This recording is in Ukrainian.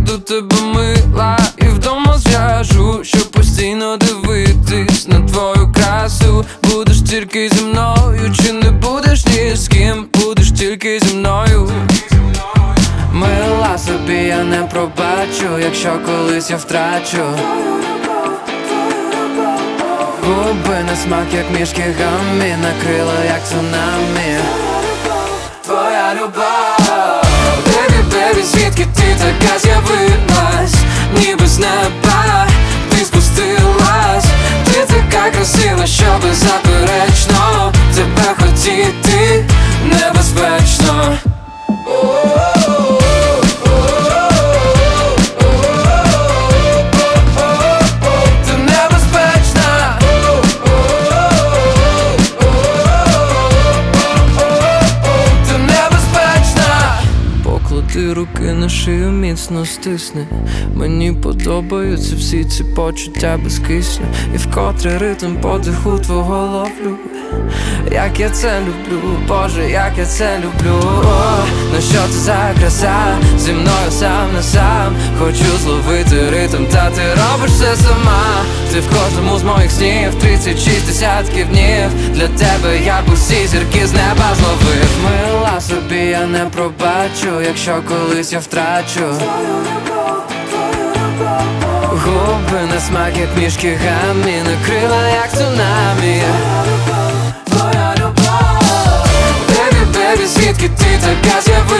до тебе мила, і вдома зв'яжу, щоб постійно дивитись на твою красу. Будеш тільки зі мною, чи не будеш ні з ким, будеш тільки зі мною. Мила, собі я не пробачу, якщо колись я втрачу. Губи на смак, як мішки гаммі, накрила, як цунамі. Твоя любов. Бебі, бебі, звідки ти така з'явилась? Ніби з неба ти спустилась. Ти така красива, що беззаперечно тебе хотіти небезпечно. Ти руки на шию міцно стисни. Мені подобаються всі ці почуття без кисню. І вкотре ритм подиху твого ловлю. Як я це люблю, Боже, як я це люблю. О, ну що це за краса, зі мною сам на сам. Хочу зловити ритм, та ти робиш все сама. Ти в кожному з моїх снів 36 десятків днів. Для тебе я б усі зірки з неба зловив. Мила, собі я не пробачу, якщо колись я втрачу. Губи на смак, як мішки гаммі, накрила, як цунамі. Твоя любов. Бебі, бебі, звідки ти така з'явилась?